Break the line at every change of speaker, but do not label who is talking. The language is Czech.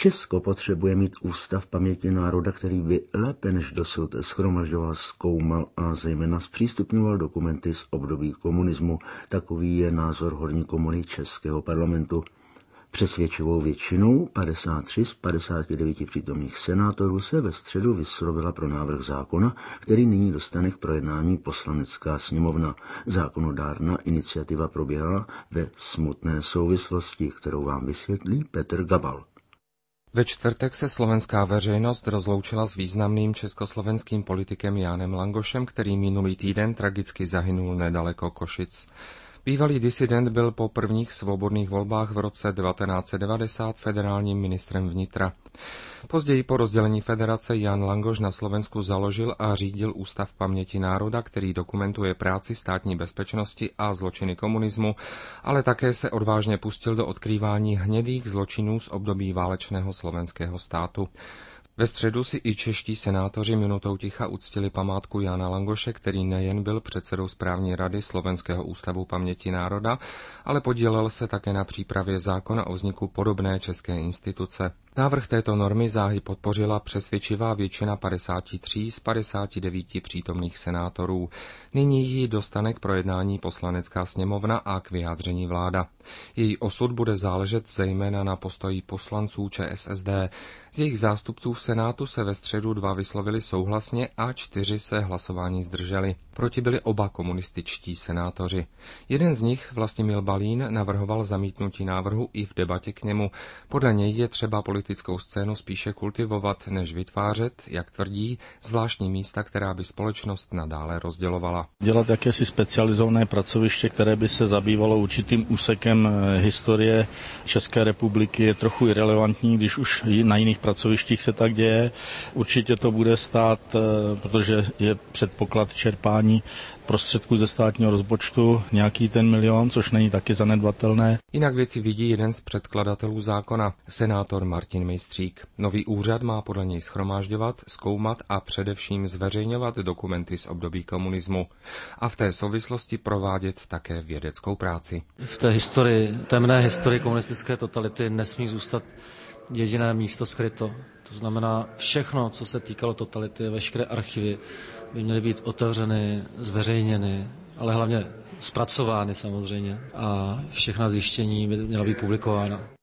Česko potřebuje mít ústav paměti národa, který by lépe než dosud shromažďoval, zkoumal a zejména zpřístupňoval dokumenty z období komunismu. Takový je názor horní komory Českého parlamentu. Přesvědčivou většinou 53 z 59 přítomných senátorů se ve středu vyslovila pro návrh zákona, který nyní dostane k projednání Poslanecká sněmovna. Zákonodárná iniciativa proběhla ve smutné souvislosti, kterou vám vysvětlí Petr Gabal.
Ve čtvrtek se slovenská veřejnost rozloučila s významným československým politikem Jánem Langošem, který minulý týden tragicky zahynul nedaleko Košic. Bývalý disident byl po prvních svobodných volbách v roce 1990 federálním ministrem vnitra. Později po rozdělení federace Jan Langoš na Slovensku založil a řídil Ústav paměti národa, který dokumentuje práci státní bezpečnosti a zločiny komunismu, ale také se odvážně pustil do odkrývání hnědých zločinů z období válečného slovenského státu. Ve středu si i čeští senátoři minutou ticha uctili památku Jana Langoše, který nejen byl předsedou správní rady Slovenského ústavu paměti národa, ale podílel se také na přípravě zákona o vzniku podobné české instituce. Návrh této normy záhy podpořila přesvědčivá většina 53 z 59 přítomných senátorů. Nyní ji dostane k projednání Poslanecká sněmovna a k vyjádření vláda. Její osud bude záležet zejména na postoji poslanců ČSSD. Z jejich zástupců v Senátu se ve středu 2 vyslovili souhlasně a 4 se hlasování zdrželi. Proti byli oba komunističtí senátoři. Jeden z nich, Vlastimil Balín, navrhoval zamítnutí návrhu i v debatě k němu. Podle něj je třeba politickou scénu spíše kultivovat, než vytvářet, jak tvrdí, zvláštní místa, která by společnost nadále rozdělovala.
Dělat jakési specializované pracoviště, které by se zabývalo určitým úsekem historie České republiky, je trochu irelevantní, když už na jiných pracovištích se tak děje. Určitě to bude stát, protože je předpoklad čerpání prostředků ze státního rozpočtu nějaký ten milion, což není taky zanedbatelné.
Jinak věci vidí jeden z předkladatelů zákona, senátor Martin Mejstřík. Nový úřad má podle něj shromážďovat, zkoumat a především zveřejňovat dokumenty z období komunismu a v té souvislosti provádět také vědeckou práci.
V té temné historii komunistické totality nesmí zůstat jediné místo skryto. To znamená všechno, co se týkalo totality, veškeré archivy by měly být otevřeny, zveřejněny, ale hlavně zpracovány samozřejmě a všechna zjištění by měla být publikována.